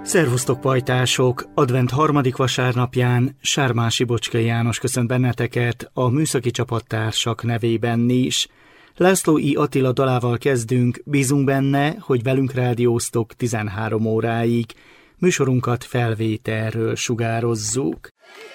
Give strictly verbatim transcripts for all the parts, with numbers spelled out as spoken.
Szervusztok, pajtások! Advent harmadik vasárnapján Sármási Bocskai János köszönt benneteket a műszaki csapattársak nevében is. László I. Attila dalával kezdünk, bízunk benne, hogy velünk rádióztok tizenhárom óráig. Műsorunkat felvételről sugározzuk.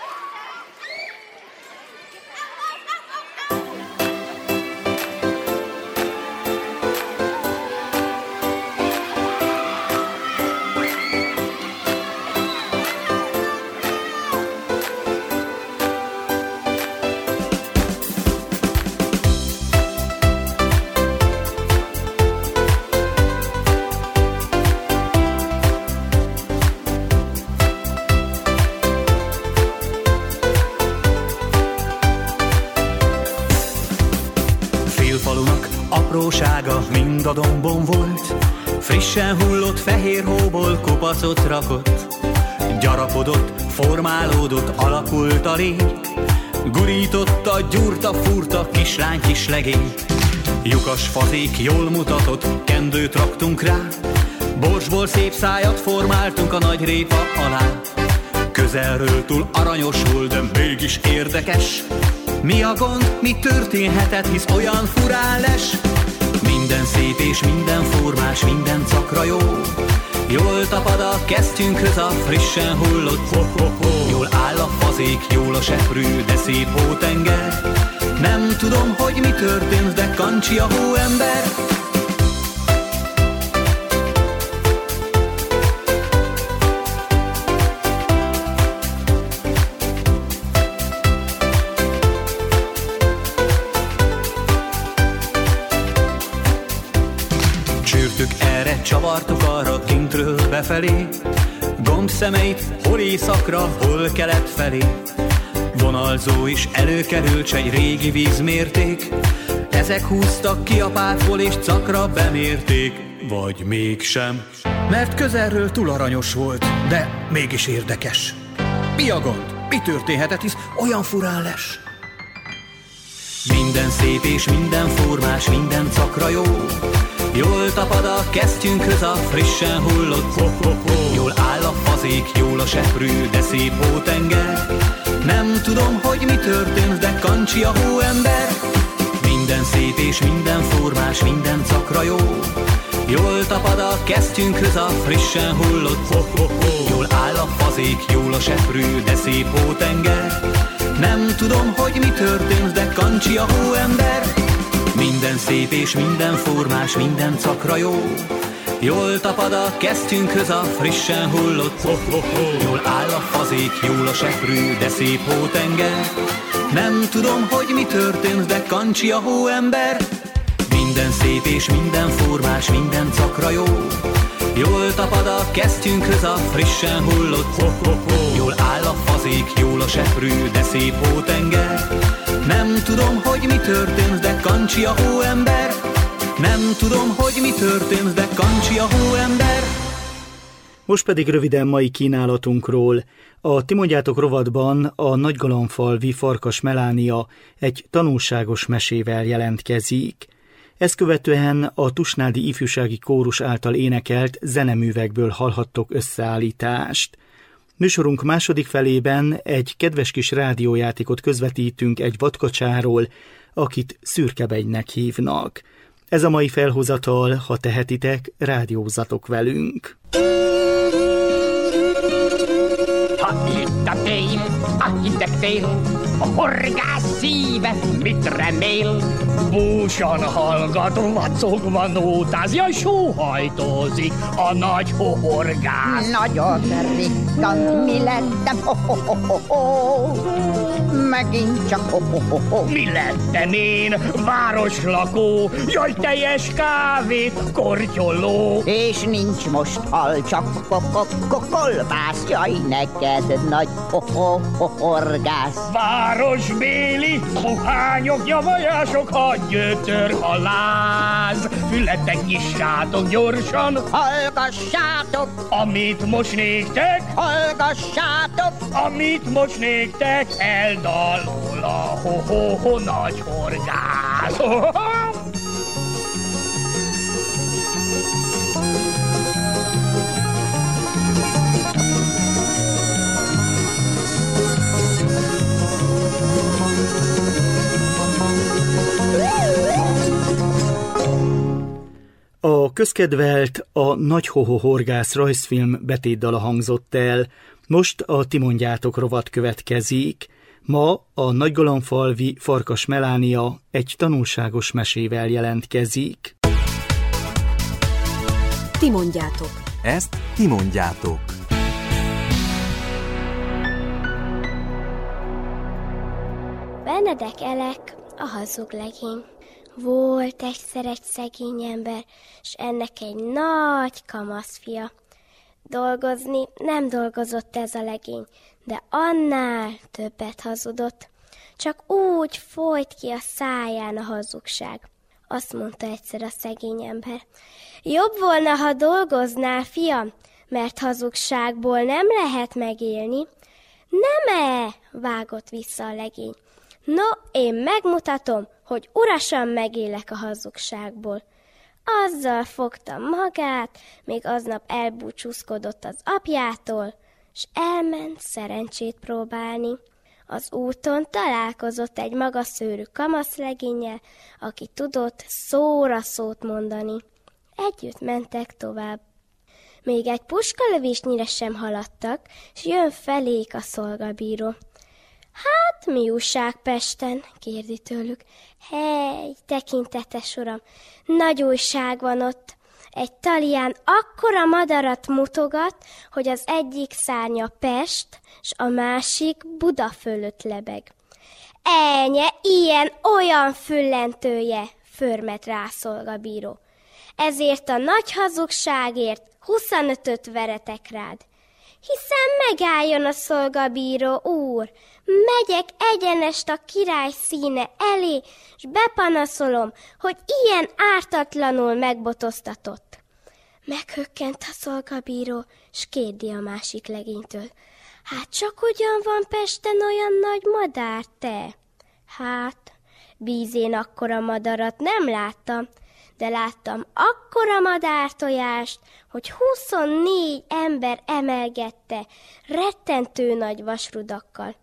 Mind a dombon volt, frissen hullott fehér hóból kupacot rakott, gyarapodott, formálódott, alakult a lég, gurította, gyúrta, fúrta, kislány kislegény. Lyukas fazék jól mutatott, kendőt raktunk rá, borsból szép szájat formáltunk a nagy répa alá. Közelről túl aranyos volt, de mégis érdekes. Mi a gond, mi történhetett, hisz olyan furán les? Minden szép és minden formás, minden cakra jó. Jól tapad a kesztyünkhöz a frissen hullott ho-ho-ho. Jól áll a fazék, jól a seprű, de szép hótenger. Nem tudom, hogy mi történt, de kancsi a hóember. Csavartuk arra kintről befelé, gomb szemeit hol északra, hol kelet felé. Vonalzó is előkerült, s egy régi vízmérték. Ezek húztak ki a pártból és cakra bemérték. Vagy mégsem, mert közelről túl aranyos volt, de mégis érdekes. Mi a gond? Mi történhetett, hisz olyan furán les? Minden szép és minden formás, minden cakra jó. Jól tapad a kesztyünkhöz a frissen hullott ho-ho-ho. Jól áll a fazék, jól a seprű, de szép hótenger. Nem tudom, hogy mi történt, de kancsi a hóember. Minden szép és minden formás, minden cakra jó. Jól tapad a kesztyünkhöz a frissen hullott ho-ho-ho. Jól áll a fazék, jól a seprű, de szép hótenger. Nem tudom, hogy mi történt, de kancsi a hóember. Minden szép és minden formás, minden cakra jó. Jól tapad a kesztyünkhöz a frissen hullott ho-ho-ho. Jól áll a fazék, jól a seprű, de szép hótenger. Nem tudom, hogy mi történt, de kancsi a hóember. Minden szép és minden formás, minden cakra jó. Jól tapad a kesztyünkhöz a frissen hullott ho-ho-ho. Jól áll a fazék, jól a seprű, de szép hótenger. Nem tudom, hogy mi történt, de kancsi a hóember. Nem tudom, hogy mi történt, de kancsi a hóember. Most pedig röviden mai kínálatunkról. A Ti mondjátok rovatban a Nagygalamfalvi Farkas Melánia egy tanulságos mesével jelentkezik. Ezt követően a Tusnádi Ifjúsági Kórus által énekelt zeneművekből hallhattok összeállítást. Műsorunk második felében egy kedves kis rádiójátékot közvetítünk egy vadkacsáról, akit Szürkebegynek hívnak. Ez a mai felhozatal, ha tehetitek, rádiózatok velünk. Ha itt a tél, a hideg tél, a horgász szíve mit remél? Búsan hallgat, vacogva nótáz, jaj, sóhajtózik a nagy horgász. Nagyon rikkant, mi lettem, ho-ho-ho-ho-ho, megint csak ho-ho-ho-ho. Mi lettem én, városlakó, jaj, teljes kávét kortyoló. És nincs most hal, csak kolbász, jaj, neked nagy ho-ho-ho-horgász. Városbéli puhányok, javajások, a gyötör, a láz. Fületek nyissátok gyorsan, hallgassátok, amit most néktek, hallgassátok, amit most néktek, eldalul a ho-ho-ho nagy horgász. A közkedvelt A Nagy Hoho Horgász rajzfilm betétdala hangzott el, most a Ti mondjátok rovat következik. Ma a Nagygalamfalvi Farkas Melánia egy tanulságos mesével jelentkezik. Ti mondjátok. Ezt ti mondjátok. Benedek Elek, a hazug legény. Volt egyszer egy szegény ember, s ennek egy nagy kamaszfia. Dolgozni nem dolgozott ez a legény, de annál többet hazudott. Csak úgy folyt ki a száján a hazugság. Azt mondta egyszer a szegény ember: jobb volna, ha dolgoznál, fiam, mert hazugságból nem lehet megélni. Nem-e? Vágott vissza a legény. No, én megmutatom, hogy urasan megélek a hazugságból. Azzal fogta magát, még aznap elbúcsúzkodott az apjától, s elment szerencsét próbálni. Az úton találkozott egy magaszőrű kamaszlegénnyel, aki tudott szóra szót mondani. Együtt mentek tovább. Még egy puskalövésnyire sem haladtak, s jön felék a szolgabíró. Hát, mi újság Pesten? Kérdi tőlük. Hely, tekintetes uram, nagy újság van ott. Egy talián akkora madarat mutogat, hogy az egyik szárnya Pest, s a másik Buda fölött lebeg. Ennyi, ilyen, olyan füllentője, förmet rá a szolgabíró. Ezért a nagy hazugságért huszonötöt veretek rád. Hiszen megálljon a szolgabíró úr, megyek egyenest a király színe elé, s bepanaszolom, hogy ilyen ártatlanul megbotoztatott. Meghökkent a szolgabíró, s kérdi a másik legénytől: hát csak ugyan van Pesten olyan nagy madár, te? Hát, bízén akkora madarat nem láttam, de láttam akkora madártojást, hogy huszonnégy ember emelgette rettentő nagy vasrudakkal.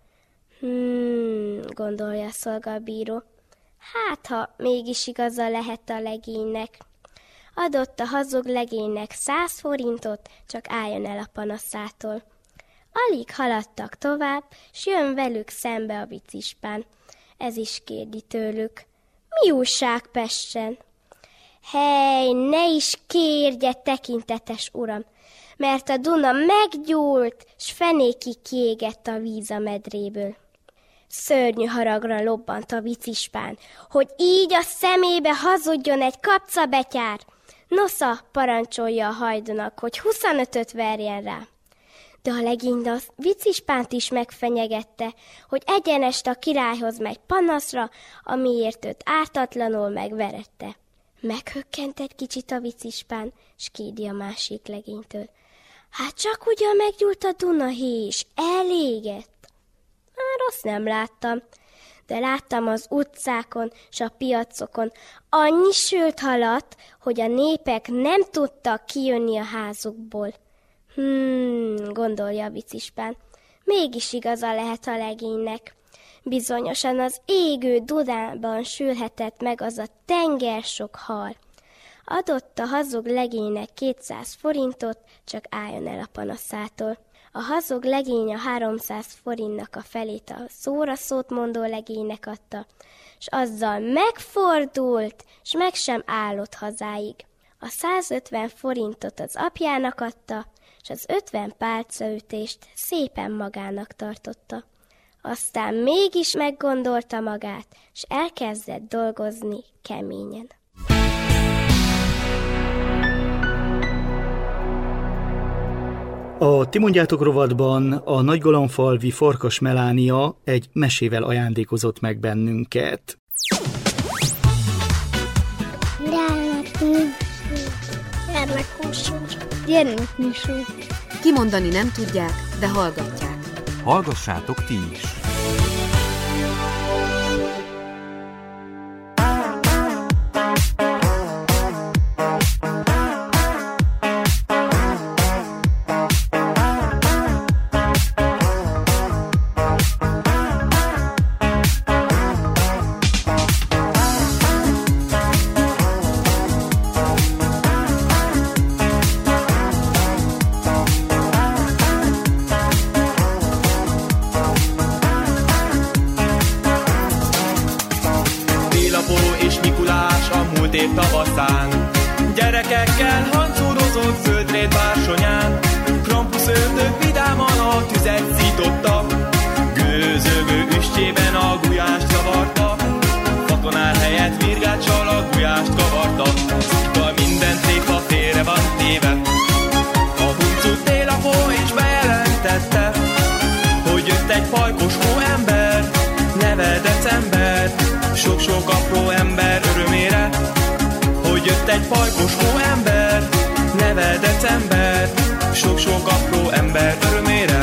Hmm, gondolja a szolgabíró. Hát, ha mégis igaza lehet a legénynek. Adott a hazug legénynek száz forintot, csak álljon el a panaszától. Alig haladtak tovább, s jön velük szembe a vicispán. Ez is kérdi tőlük: mi újság Pesten? Hely, ne is kérje, tekintetes uram, mert a Duna meggyúlt, s fenékig kiégett a víz a medréből. Szörnyű haragra lobbant a vicispán, hogy így a szemébe hazudjon egy kapcabetyár. Nosza, parancsolja a hajdonak, hogy huszonötöt verjen rá. De a legény a vicispánt is megfenyegette, hogy egyenest a királyhoz megy panaszra, amiért őt ártatlanul megverette. Meghökkent egy kicsit a vicispán, s kérdi a másik legénytől: hát csak ugyan meggyúlt a Dunahé, és elégett? Már azt nem láttam, de láttam az utcákon s a piacokon annyi sült halat, hogy a népek nem tudtak kijönni a házukból. Hmm, gondolja a vicispán, mégis igaza lehet a legénynek. Bizonyosan az égő Dunában sülhetett meg az a tenger sok hal. Adott a hazug legénynek kétszáz forintot, csak álljon el a panaszától. A hazug legény a háromszáz forintnak a felét a szóra szót mondó legénynek adta, s azzal megfordult, s meg sem állott hazáig. A százötven forintot az apjának adta, s az ötven pálcaütést szépen magának tartotta. Aztán mégis meggondolta magát, s elkezdett dolgozni keményen. A Ti mondjátok rovatban a Nagygalamfalvi Farkas Melánia egy mesével ajándékozott meg bennünket. Gyermekműsor. Kimondani nem tudják, de hallgatják. Hallgassátok ti is! szán. Gyerekekkel hancúrozott földrét bársonyán, Krampus ördög vidáman a tüzet szítottak, gőzögő üstjében a gulyást kavarta, fakonál helyett virgáccsal a gulyást kavarta. Szóval minden tréfa félre van téve, a huncut télapó is bejelentette, hogy jött egy pajkos hóember, neve December, sok-sok apró ember örömére. Hogy jött egy pajkos hóember, neve December, sok-sok apró ember örömére.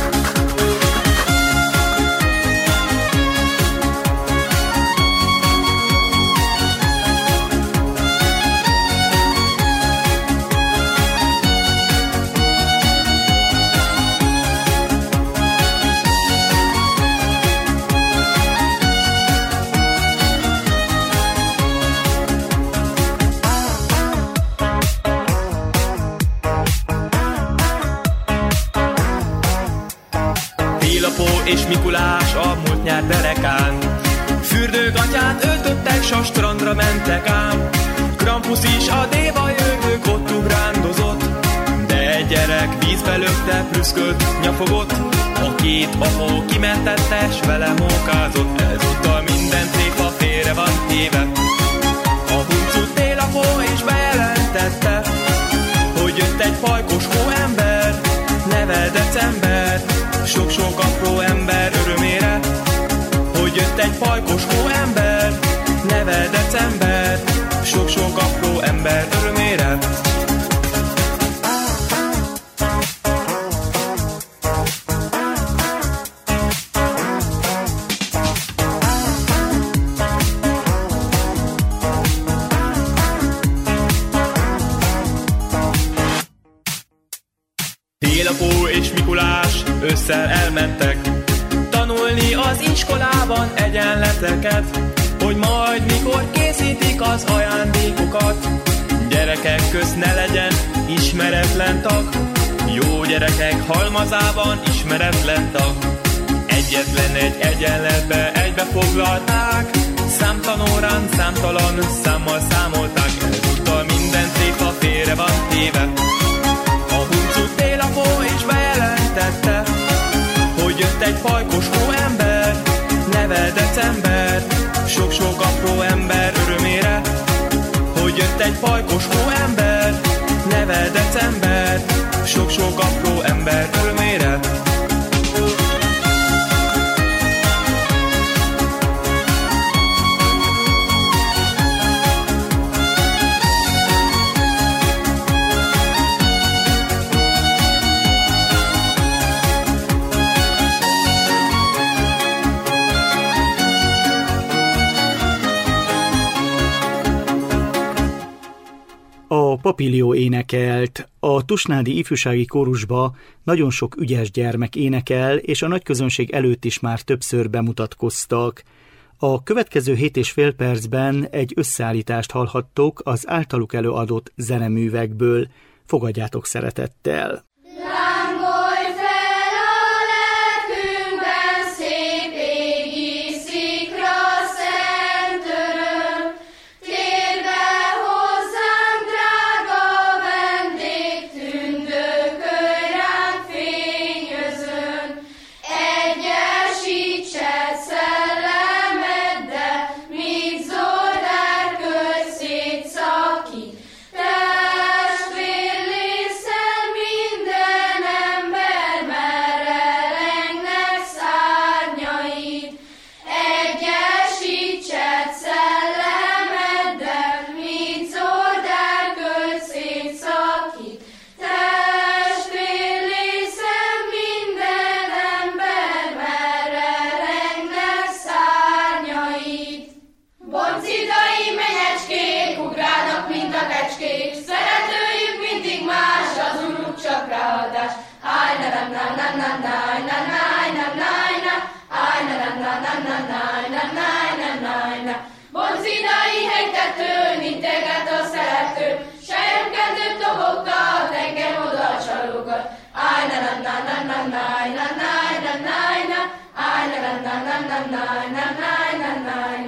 És Mikulás a múlt nyár derekán, fürdőgatyát öltöttek, s a strandra mentek ám. Krampus is a dévajövők ott ugrándozott, de egy gyerek vízbe lökte, prüszkölt, nyafogott. A két apó kimentette, s vele mókázott, ezúttal minden tréfa félre van téve. A huncut télapó is bejelentette, hogy jött egy pajkos hóember, neve December, sok-sok apró ember örömére. Hogy jött egy pajkos hóember, neve December, sok-sok apró ember örömére. Télapó és Mikulás ősszel elmentek tanulni az iskolában egyenleteket, hogy majd mikor készítik az ajándékokat, gyerekek közt ne legyen ismeretlen tag, jó gyerekek halmazában ismeretlen tag. Egyetlen egy egyenletbe egybe foglalták, számtalan, számtalan számmal számolták, ezúttal minden tréfa félre van téve. A huncut télapó is bejelentette, hogy jött egy pajkos hóember, neve December, sok-sok apró ember örömére. Hogy jött egy pajkos hóember, neve December, sok-sok apró ember örömére. A Papilió énekelt. A tusnádi ifjúsági kórusba nagyon sok ügyes gyermek énekel, és a nagyközönség előtt is már többször bemutatkoztak. A következő hét és fél percben egy összeállítást hallhattok az általuk előadott zeneművekből. Fogadjátok szeretettel! Boncidai hegytető, integet a szerető, selyemkedőt dobogta, engem oda csalogat. Áj, na na na na na na na na na na na, áj, na na na na na na na na na na na.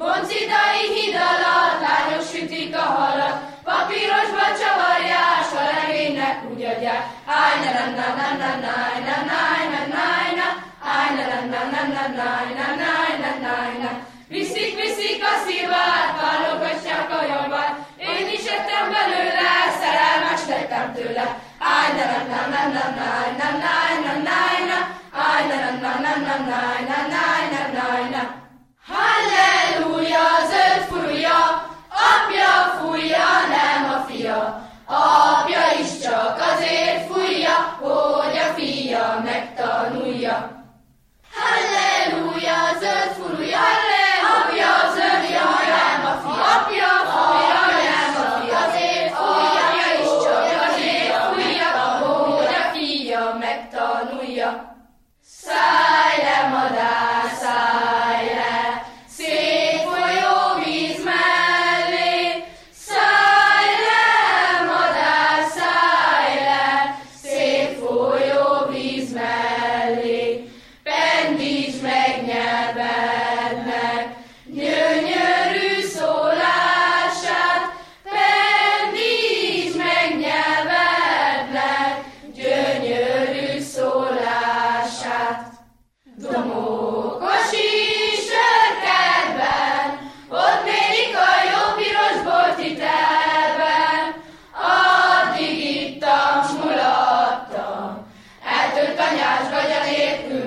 Boncidai híd alatt lányok sütik a halat, papírosba csavarják, a legénynek úgy adják. Áj, na na na na na na na na na na na, áj, na na na na na na na na na na na. Viszik, viszik a szívát, válogatják a javát, én is ettem belőle, szerelmes lettem tőle. Áj, na na na na na na na na na na, áj, na na na na na na na na na. Halleluja, zöld furúja, apja fújja, nem a fia. Apja is csak azért fújja, hogy a fia megtanulja. Halleluja, zöld furúja, apja zöldja, nem a fia. Apja fújja, nem a fia. Azért fújja, apja is csak azért fújja, hogy a fia megtanulja. Szállj le, madár, szállj le, szép folyó víz mellé. Szállj le, madár, szállj le, szép folyó víz mellé. Pendítsd meg nyelvednek gyönyörű szólását, pendítsd meg nyelvednek gyönyörű szólását. Domókos is örkedben, ott mérik a jó piros bolti telben. Addig ittam, s mulattam, eltölt anyás gagya nélkül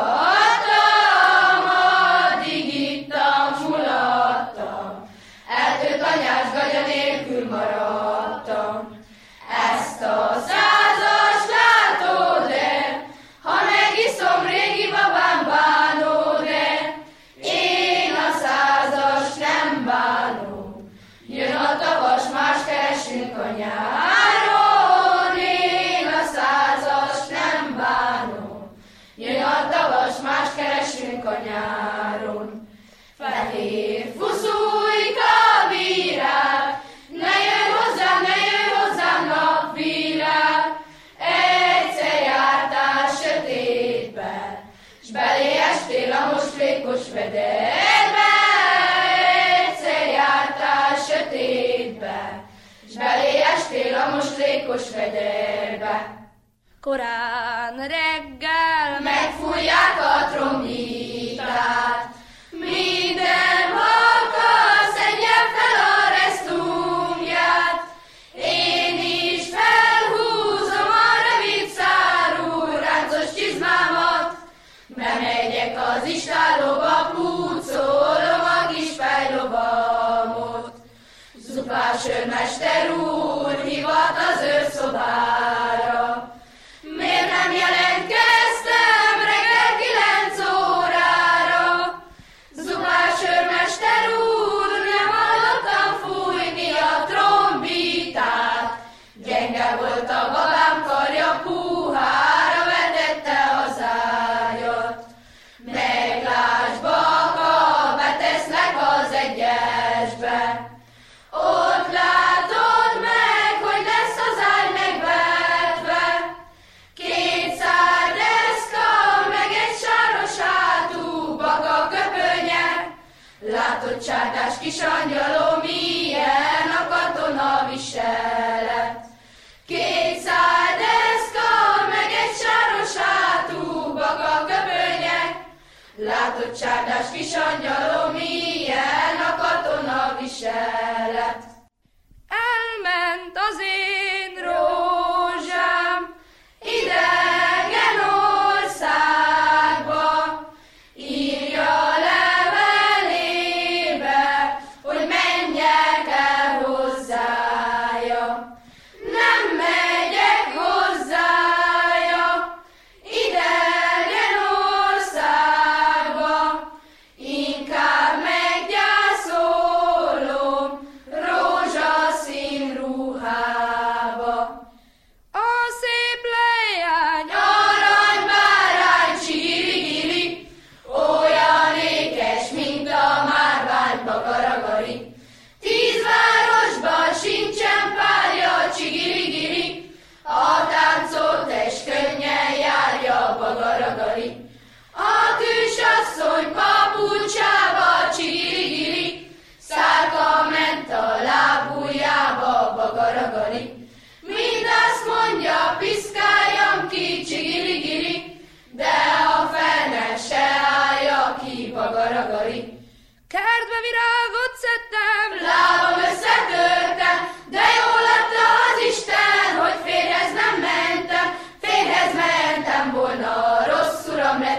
maradtam. Addig ittam, s mulattam, eltölt anyás gagya nélkül maradtam. Ezt a százas látod-e, ha megiszom régi babám, bánod-e? Én a százas nem bánom, jön a tavas, más keresünk a nyáron. Én a százas nem bánom, jön a tavas, más keresünk a nyáron. Fehér fuszújka virág, ne jöjj hozzám, ne jöjj hozzám, napvilág. Egyszer jártál sötétbe, s belé estél a moslékos vederbe. Egyszer jártál sötétbe, s belé estél a moslékos vederbe. Korán reggel megfújják a trombitát, minden halka szedje fel a resztumját. Én is felhúzom a rövid szárú ráncos csizmámat, bemegyek az istállóba, pucolom a kis fejlovamot. Zupás őrmester úr hivat az őrszobára, miért nem jelentkeztem reggel kilenc órára? Zupás őrmester úr, nem hallottam fújni a trombitát. Gyenge volt a babám karja, puhára vetette az ágyat. Meglásd, baka, beteszlek az egyesbe. Ott látod meg, hogy lesz az ágy megvetve. Két szár deszka, meg egy sáros hátú baka köpönye. Látod, csárdás kis angyalom, milyen a katona viselet. Két szár deszka, meg egy sáros hátú baka köpönye. Látod, csárdás kis angyalom, milyen a katona viselet. Elment az én rózsám idegen országba, írja levelébe, hogy menjek el hozzája. Nem megyek hozzája idegen országba, inkább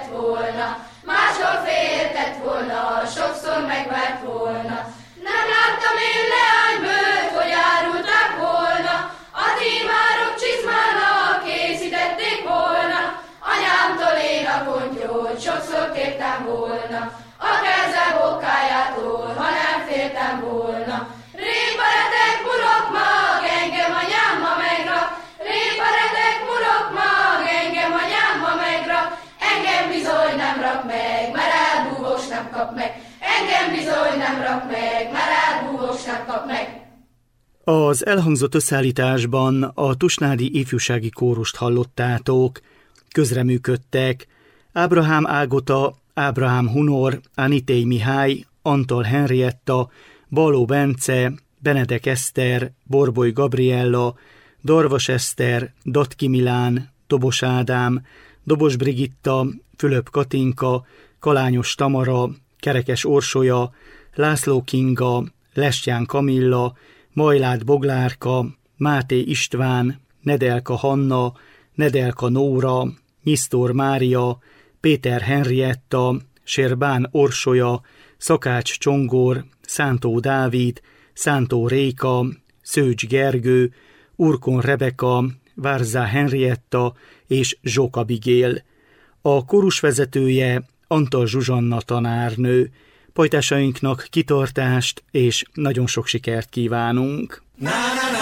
volna, máshol féltett volna, sokszor megvárt volna. Nem láttam én leánybőt, hogy árulták volna, a tímárok csizmának készítették volna, anyámtól én a kontyót sokszor kértem volna, a keze bokájától, ha nem féltem volna. Réparetek murok mag, engem anyám ma megrak, réparetek murok mag, engem anyám ma megrak, engem bizony nem rak meg, mert elbúvós nem kap meg, engem bizony nem rak meg, mert elbúvós nem kap meg. Az elhangzott összeállításban a Tusnádi Ifjúsági Kórust hallottátok. Közreműködtek Ábrahám Ágota, Ábrahám Hunor, Anitéj Mihály, Antal Henrietta, Baló Bence, Benedek Eszter, Borboly Gabriella, Darvas Eszter, Datki Milán, Dobos Ádám, Dobos Brigitta, Fülöp Katinka, Kalányos Tamara, Kerekes Orsolya, László Kinga, Lestyán Kamilla, Majlád Boglárka, Máté István, Nedelka Hanna, Nedelka Nóra, Nyisztor Mária, Péter Henrietta, Sérbán Orsolya, Szakács Csongor, Szántó Dávid, Szántó Réka, Szőcs Gergő, Urkon Rebeka, Várzá Henrietta és Zsóka Bigél. A kórus vezetője Antal Zsuzsanna tanárnő. Pajtásainknak kitartást és nagyon sok sikert kívánunk! Na, na, na.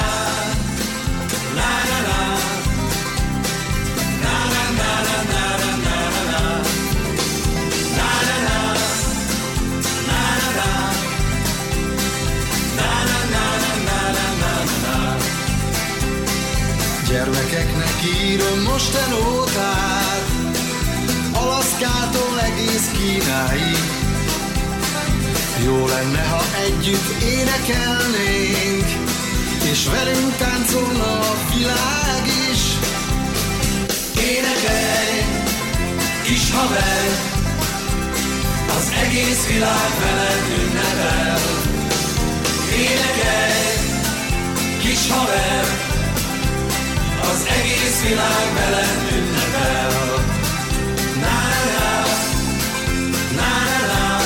Gyermekeknek írom mosten ótát, Alaszkától egész Kínáig. Jó lenne, ha együtt énekelnénk, és velünk táncolna a világ is. Énekelj, kis haver, az egész világ veled ünnepel. Énekelj, kis haver, az egész világ veled ünnepel. Na na na, na na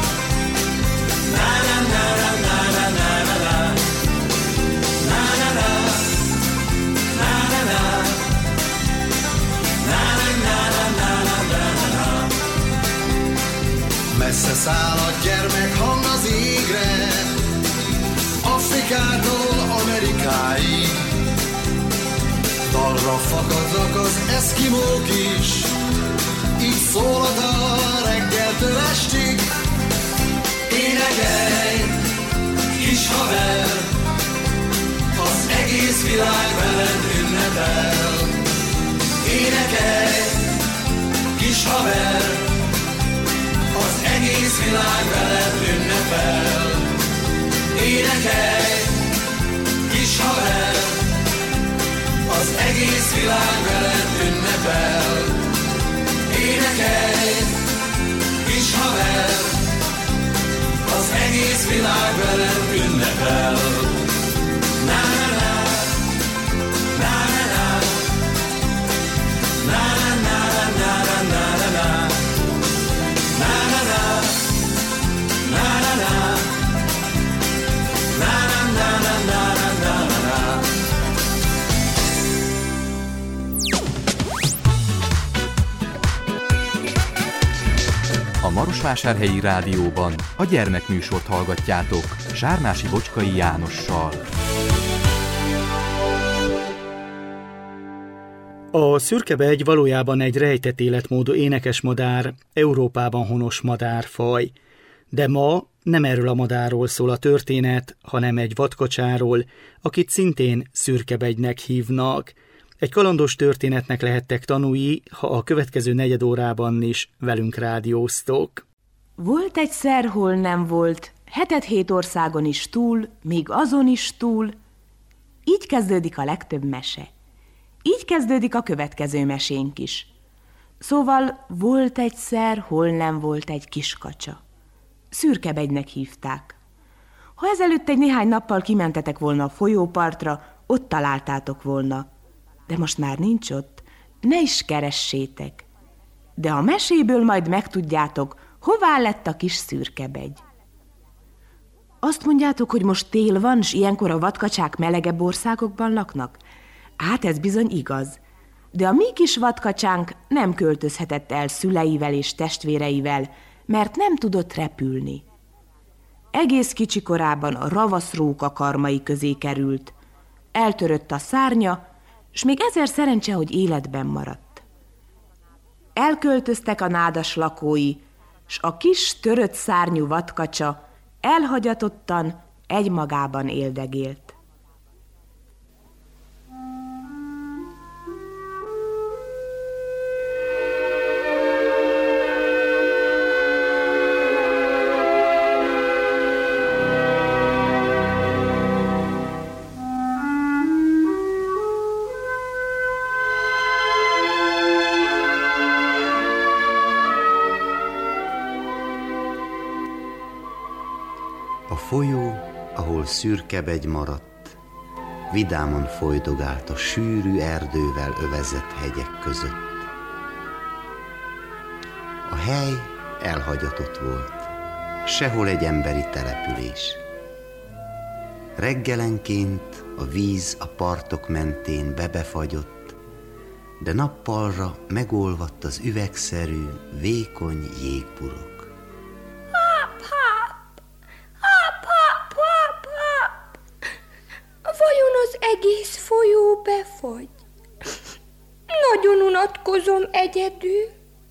na, na na na na na na na, na na na, na na na, na na na na na na. Messze száll a gyermekhang az égre, Afrikától Amerikáig. Dalra fakadnak az eszkimók is, így szól a dal reggeltől estig. Énekelj, kis haver, az egész világ veled ünnepel. Énekelj, kis haver, az egész világ veled ünnepel. Énekelj, kis haver, az egész világ veled ünnepel. Énekelj, kis haver, az egész világ veled ünnepel. Na na na, na na na, na na na na na na na, na na na, na na na, na na na na na na. A Marosvásárhelyi Rádióban a gyermekműsort hallgatjátok Sármási Bocskai Jánossal. A szürkebegy valójában egy rejtett életmódú énekesmadár, Európában honos madárfaj. De ma nem erről a madárról szól a történet, hanem egy vadkacsáról, akit szintén szürkebegynek hívnak. Egy kalandos történetnek lehettek tanúi, ha a következő negyed órában is velünk rádióztok. Volt egyszer, hol nem volt, hetet-hét országon is túl, még azon is túl. Így kezdődik a legtöbb mese. Így kezdődik a következő mesénk is. Szóval volt egyszer, hol nem volt egy kiskacsa. Szürkebegynek hívták. Ha ezelőtt egy néhány nappal kimentetek volna a folyópartra, ott találtátok volna. De most már nincs ott, ne is keressétek. de a meséből majd megtudjátok, hová lett a kis szürkebegy. Azt mondjátok, hogy most tél van, s ilyenkor a vadkacsák melegebb országokban laknak? Hát ez bizony igaz. De a mi kis vadkacsánk nem költözhetett el szüleivel és testvéreivel, mert nem tudott repülni. Egész kicsi korában a ravaszróka karmai közé került. Eltörött a szárnya, s még ezer szerencse, hogy életben maradt. Elköltöztek a nádas lakói, s a kis törött szárnyú vadkacsa elhagyatottan egymagában éldegélt. A folyó, ahol szürkebegy maradt, vidáman folydogált a sűrű erdővel övezett hegyek között. A hely elhagyatott volt, sehol egy emberi település. Reggelenként a víz a partok mentén bebefagyott, de nappalra megolvadt az üvegszerű, vékony jégburok. Egész folyó befagy. Nagyon unatkozom egyedül.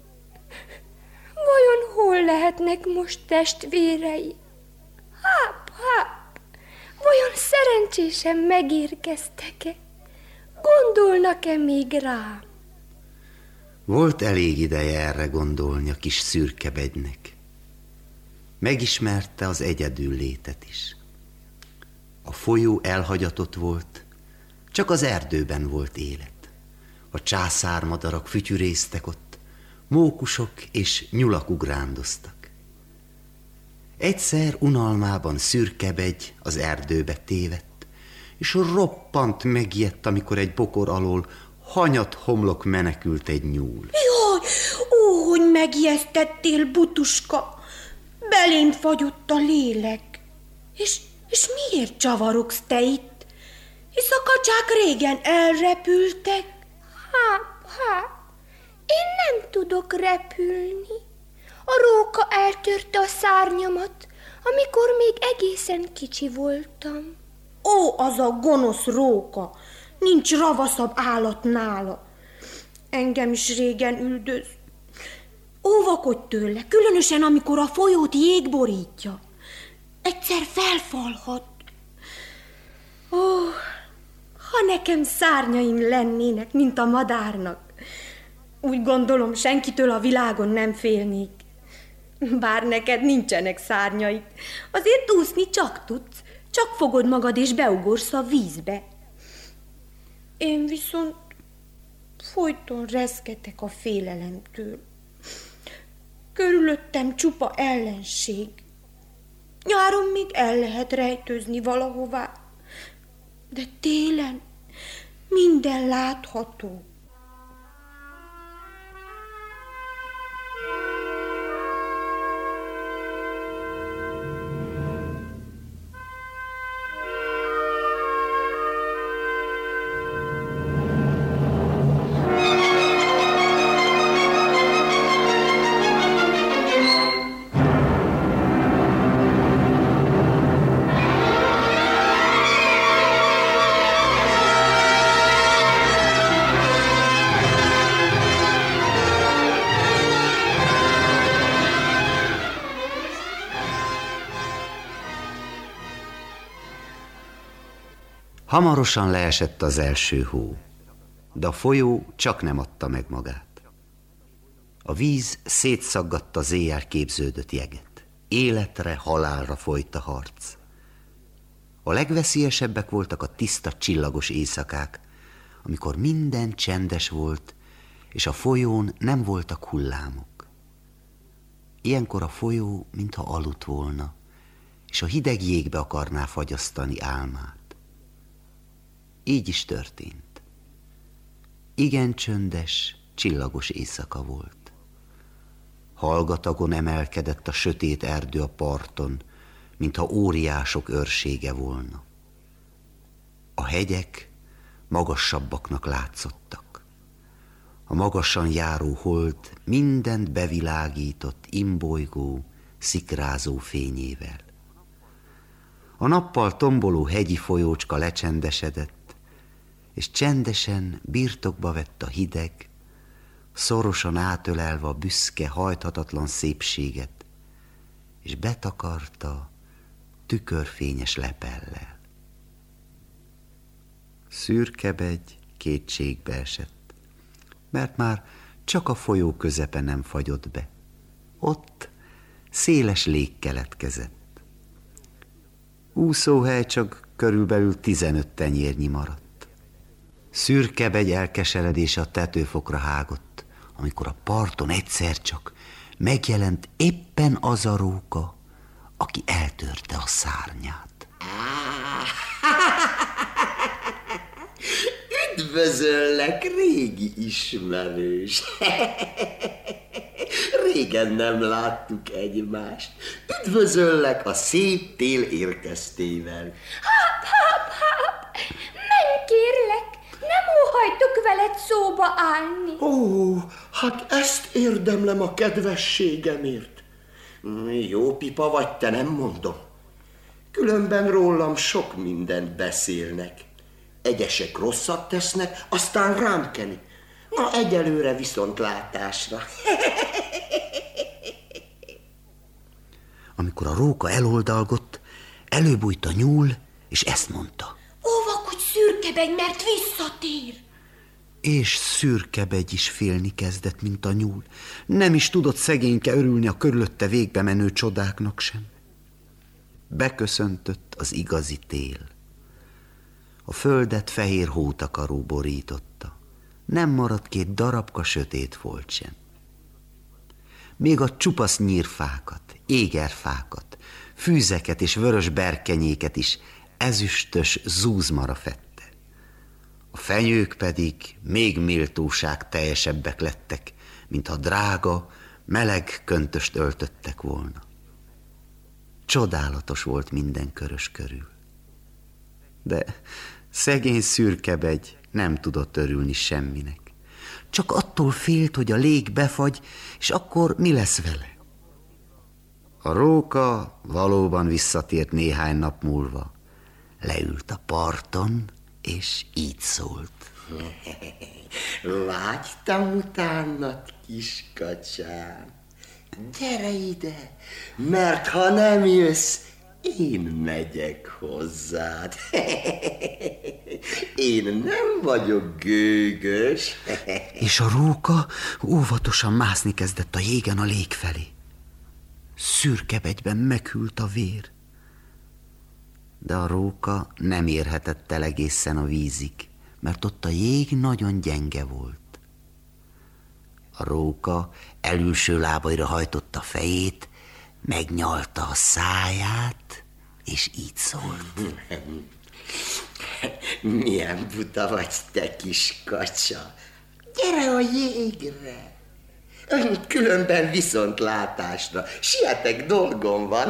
Vajon hol lehetnek most testvérei? Háp, háp, vajon szerencsésen megérkeztek-e? Gondolnak-e még rám? Volt elég ideje erre gondolni a kis szürkebegynek. Megismerte az egyedül létet is. A folyó elhagyatott volt, csak az erdőben volt élet. A császármadarak fütyürésztek ott, mókusok és nyulak ugrándoztak. Egyszer unalmában szürkebegy az erdőbe tévedt, és roppant megijedt, amikor egy bokor alól hanyat homlok menekült egy nyúl. Jaj, ó, hogy megijesztettél, butuska! Belém fagyott a lélek. És, és miért csavarogsz te itt? Hisz a kacsák régen elrepültek. Háp, háp, én nem tudok repülni. A róka eltörte a szárnyamat, amikor még egészen kicsi voltam. Ó, az a gonosz róka, nincs ravaszabb állat nála. Engem is régen üldöz. Óvakodj tőle, különösen amikor a folyót jég borítja. Egyszer felfalhat. Ó, ha nekem szárnyaim lennének, mint a madárnak. Úgy gondolom, senkitől a világon nem félnék. Bár neked nincsenek szárnyaid, azért úszni csak tudsz, csak fogod magad és beugorsz a vízbe. Én viszont folyton reszketek a félelemtől. Körülöttem csupa ellenség. Nyáron még el lehet rejtőzni valahová, de télen minden látható. Hamarosan leesett az első hó, de a folyó csak nem adta meg magát. A víz szétszaggatta az éjjel képződött jeget. Életre, halálra folyt a harc. A legveszélyesebbek voltak a tiszta, csillagos éjszakák, amikor minden csendes volt, és a folyón nem voltak hullámok. Ilyenkor a folyó mintha aludt volna, és a hideg jégbe akarná fagyasztani álmát. Így is történt. Igen csöndes, csillagos éjszaka volt. Hallgatagon emelkedett a sötét erdő a parton, mintha óriások őrsége volna. A hegyek magasabbaknak látszottak. A magasan járó hold mindent bevilágított imbolygó, szikrázó fényével. A nappal tomboló hegyi folyócska lecsendesedett, és csendesen birtokba vett a hideg, szorosan átölelve a büszke, hajthatatlan szépséget, és betakarta tükörfényes lepellel. Szürkebegy kétségbe esett, mert már csak a folyó közepe nem fagyott be. Ott széles lég keletkezett. Úszóhely csak körülbelül tizenöt tenyérnyi maradt. Szürkebegy elkeseredése a tetőfokra hágott, amikor a parton egyszer csak megjelent éppen az a róka, aki eltörte a szárnyát. Üdvözöllek, régi ismerős! Régen nem láttuk egymást. Üdvözöllek a szép tél érkeztével. Háp, háp, háp! Menj, kérlek! Nem óhajtok veled szóba állni. Ó, hát ezt érdemlem a kedvességemért. Jó pipa vagy, te nem mondom. Különben rólam sok mindent beszélnek. Egyesek rosszat tesznek, aztán rám keni. Na, egyelőre viszontlátásra. Amikor a róka eloldalgott, előbújt a nyúl, és ezt mondta. Óvakodj, Szürkebegy, mert visszatér. És Szürkebegy is félni kezdett, mint a nyúl. Nem is tudott szegényke örülni a körülötte végbe menő csodáknak sem. Beköszöntött az igazi tél. A földet fehér hótakaró borította. Nem maradt két darabka sötét folt sem. Még a csupasz nyírfákat, égerfákat, fűzeket és vörös berkenyéket is ezüstös zúzmara fette. A fenyők pedig még méltóság teljesebbek lettek, mintha drága, meleg köntöst öltöttek volna. Csodálatos volt minden körös körül. De szegény Szürkebegy nem tudott örülni semminek. Csak attól félt, hogy a lég befagy, és akkor mi lesz vele? A róka valóban visszatért néhány nap múlva. Leült a parton, és így szólt. Vágytam utánad, kiskacsám. Gyere ide, mert ha nem jössz, én megyek hozzád. Én nem vagyok gőgös. És a róka óvatosan mászni kezdett a jégen a lég felé. Szürkebegyben meghűlt a vér. De a róka nem érhetett el egészen a vízig, mert ott a jég nagyon gyenge volt. A róka elülső lábaira hajtotta fejét, megnyalta a száját, és így szólt. Milyen buta vagy, te kis kacsa. Gyere a jégre. Különben viszontlátásra. Sietek, dolgom van.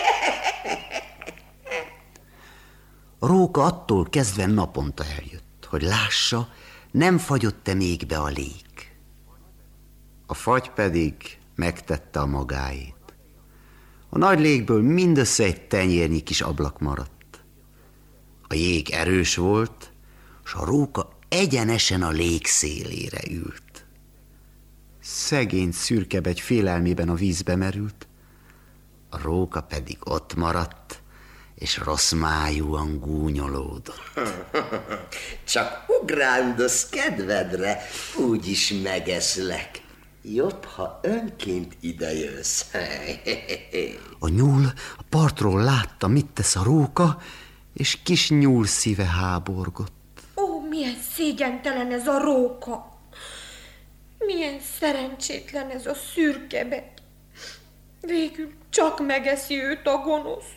A róka attól kezdve naponta eljött, hogy lássa, nem fagyott-e még be a lég. A fagy pedig megtette a magáét. A nagy légből mindössze egy tenyérnyi kis ablak maradt. A jég erős volt, s a róka egyenesen a lég szélére ült. Szegény Szürkebegy félelmében a vízbe merült, a róka pedig ott maradt, és rossz májúan gúnyolódott. Csak ugrándoz kedvedre, úgyis megeszlek. Jobb, ha önként idejössz. A nyúl a partról látta, mit tesz a róka, és kis nyúl szíve háborgott. Ó, milyen szégyentelen ez a róka! Milyen szerencsétlen ez a Szürkebegy! Végül csak megeszi őt a gonosz.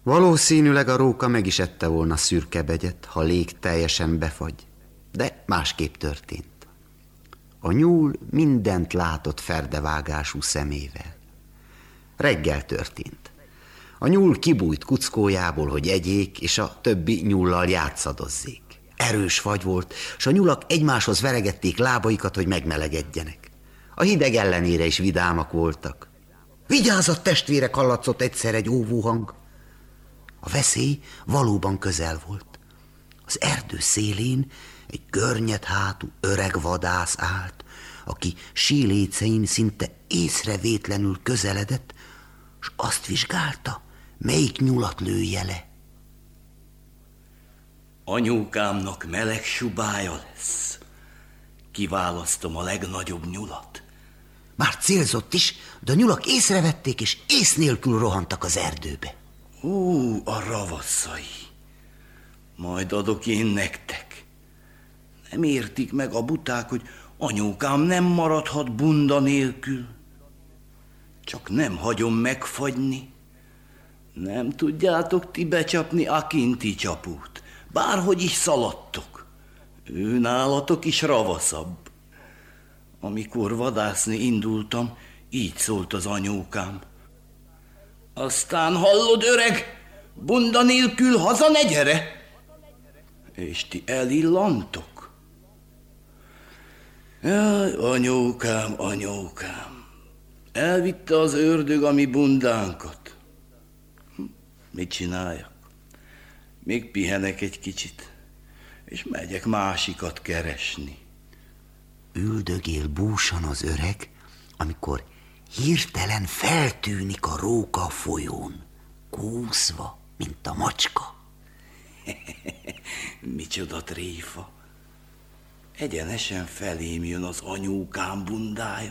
Valószínűleg a róka meg is ette volna szürkebegyet, ha lég teljesen befagy, de másképp történt. A nyúl mindent látott ferdevágású szemével. Reggel történt. A nyúl kibújt kuckójából, hogy egyék, és a többi nyúllal játszadozzék. Erős fagy volt, s a nyulak egymáshoz veregették lábaikat, hogy megmelegedjenek. A hideg ellenére is vidámak voltak. Vigyázat, testvérek, hallatszott egyszer egy óvóhang. A veszély valóban közel volt. Az erdő szélén egy görnyed hátú öreg vadász állt, aki sílécein szinte észrevétlenül közeledett, s azt vizsgálta, melyik nyulat lője le. Anyukámnak meleg subája lesz. Kiválasztom a legnagyobb nyulat. Már célzott is, de a nyulak észrevették, és ész nélkül rohantak az erdőbe. Ú, a ravasszai. Majd adok én nektek. Nem értik meg a buták, hogy anyukám nem maradhat bunda nélkül. Csak nem hagyom megfagyni. Nem tudjátok ti becsapni a kinti csapút, bárhogy is szaladtok. Ő nálatok is ravaszabb. Amikor vadászni indultam, így szólt az anyókám. Aztán hallod, öreg, bunda nélkül haza ne gyere! És ti elillantok. Jaj, anyókám, anyókám, elvitte az ördög a mi bundánkat. Hm, mit csináljak? Még pihenek egy kicsit, és megyek másikat keresni. Üldögél búsan az öreg, amikor hirtelen feltűnik a róka a folyón, kúszva, mint a macska. Micsoda tréfa! Egyenesen felém jön az anyókám bundája.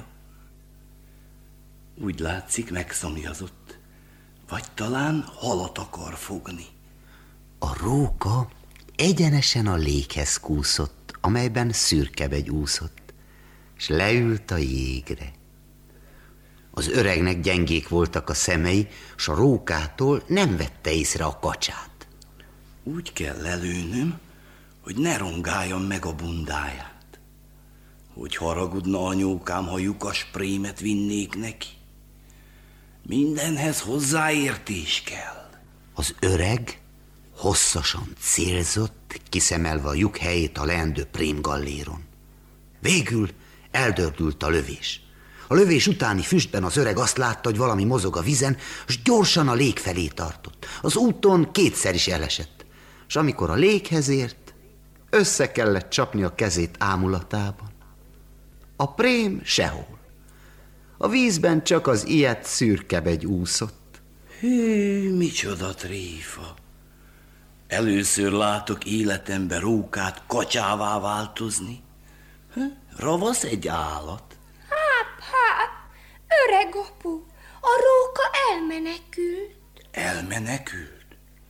Úgy látszik, megszomjazott, vagy talán halat akar fogni. A róka egyenesen a léghez kúszott, amelyben szürkebegy úszott, és leült a jégre. Az öregnek gyengék voltak a szemei, s a rókától nem vette észre a kacsát. Úgy kell lelőnöm, hogy ne rongáljam meg a bundáját. Hogy haragudna anyókám, ha lyukas prémet vinnék neki. Mindenhez hozzáértés kell. Az öreg hosszasan célzott, kiszemelve a lyuk helyét a leendő prémgalléron. Végül eldördült a lövés. A lövés utáni füstben az öreg azt látta, hogy valami mozog a vizen, s gyorsan a lég felé tartott. Az úton kétszer is elesett, s amikor a léghez ért, össze kellett csapni a kezét ámulatában. A prém sehol. A vízben csak az ilyet szürkebegy úszott. Hű, micsoda tréfa! Először látok életemben rókát kacsává változni. Ravasz egy állat. Háp, háp, öreg apu, a róka elmenekült. Elmenekült?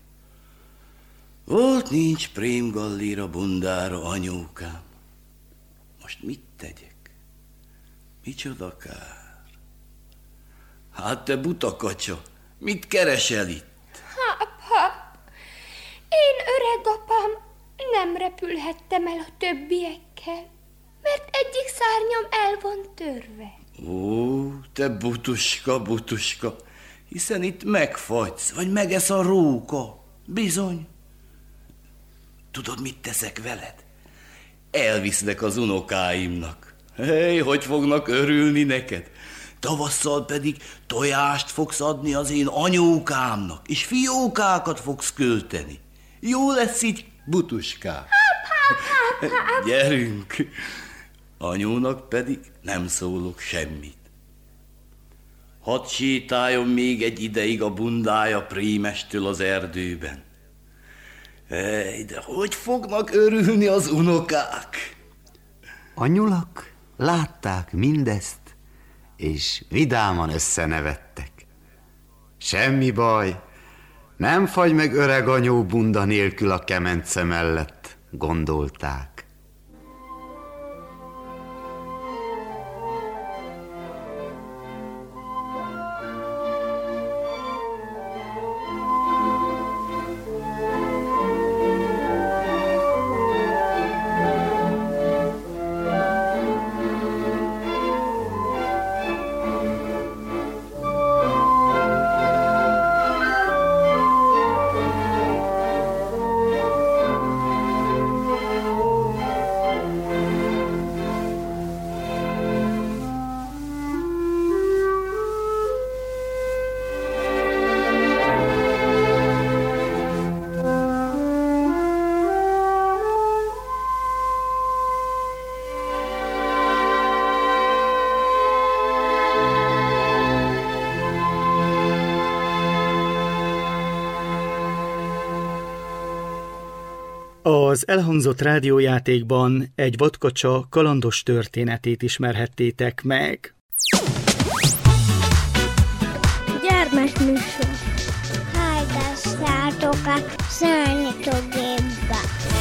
Volt nincs prémgalléra bundára, anyókám. Most mit tegyek? Micsoda kár. Hát te buta kacsa, mit keresel itt? Háp, háp, én öreg apám nem repülhettem el a többiekkel, mert egyik szárnyam el van törve. Ó, te butuska, butuska, hiszen itt megfagysz, vagy megesz a róka. Bizony. Tudod, mit teszek veled? Elviszlek az unokáimnak. Hé, hogy fognak örülni neked? Tavasszal pedig tojást fogsz adni az én anyókámnak, és fiókákat fogsz költeni. Jó lesz így, butuskám. Háp, háp, háp, háp. Gyerünk! Anyónak pedig nem szólok semmit. Hadd sétáljon még egy ideig a bundája prémestől az erdőben. Ej, de hogy fognak örülni az unokák? A nyulak látták mindezt, és vidáman összenevettek. Semmi baj, nem fagy meg öreg anyó bunda nélkül a kemence mellett, gondolták. Az elhangzott rádiójátékban egy vadkacsa kalandos történetét ismerhettétek meg. Gyermekműsor. Hallgassátok a Számítógépbe.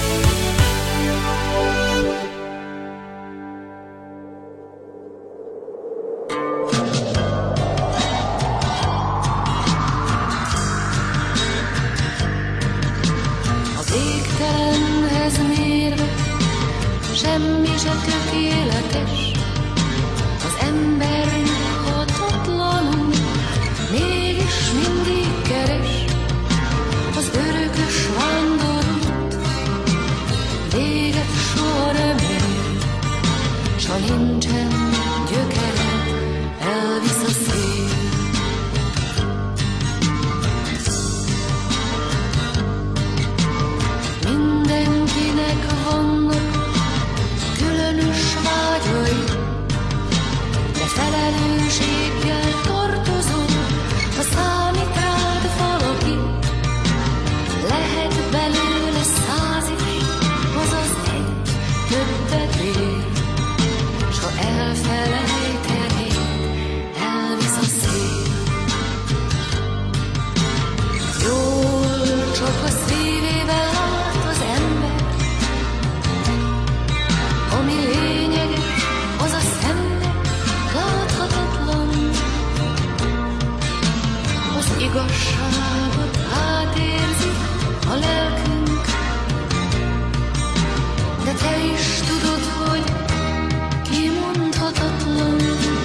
Végtelenhez mérve semmi se tökéletes, az ember hatatlanul mégis mindig keres, az örökös vándorút véget soha nem ér, s ha nincsen gyökered, elvisz a szél. Mindenkinek vannak különös vágyai, de felelősséggel tartozol, ha számít rád valaki. Lehet belőle száz is, azaz egy többet ér, s ha elfelejtenéd, elvisz a szél. Jól csak a szívével lát az ember, ami lényeges, az a szemnek láthatatlan. Az igazságot átérzi a lelkünk, de te is tudod, hogy kimondhatatlan.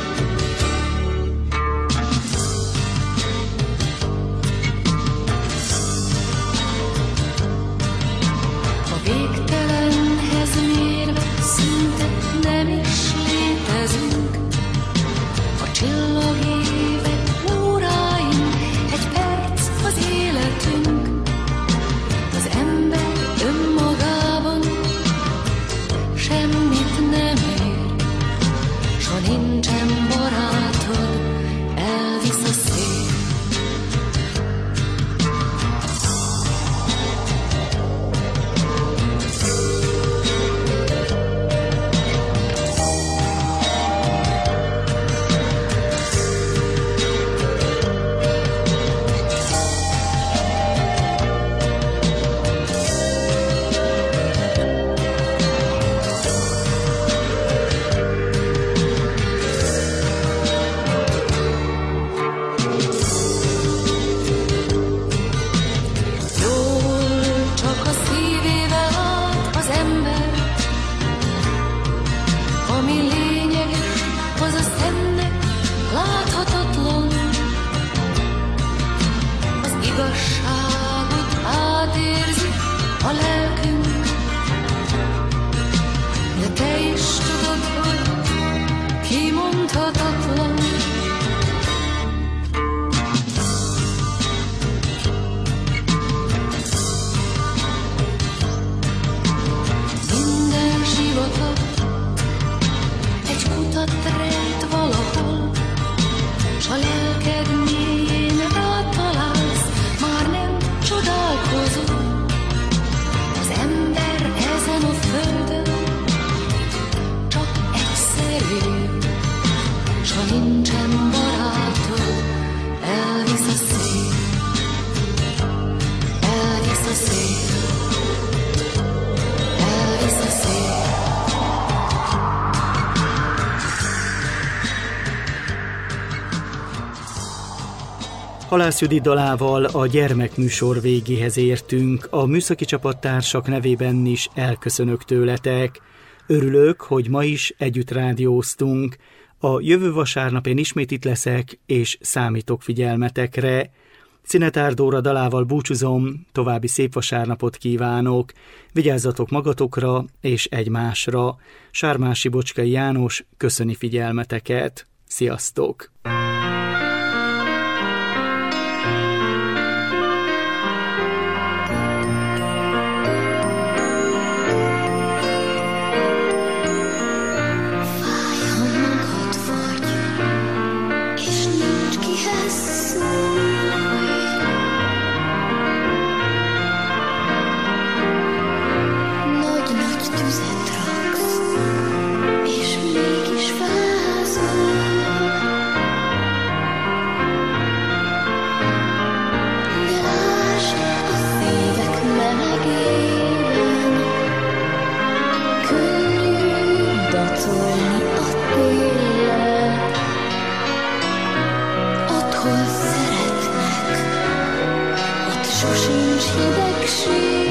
Végtelenhez mérve szinte nem is létezünk. A csillagévek óráin egy perc az életünk. Az ember önmagában semmit nem ér, s ha nincsen barátod, elvisz a szél. Halász Judit dalával a gyermekműsor végéhez értünk, a műszaki csapattársak nevében is elköszönök tőletek. Örülök, hogy ma is együtt rádióztunk. A jövő vasárnap én ismét itt leszek, és számítok figyelmetekre. Szinetár Dóra dalával búcsúzom, további szép vasárnapot kívánok. Vigyázzatok magatokra és egymásra. Sármási Bocskai János köszöni figyelmeteket. Sziasztok! ahol szeretnek, ott sosincs hidegség.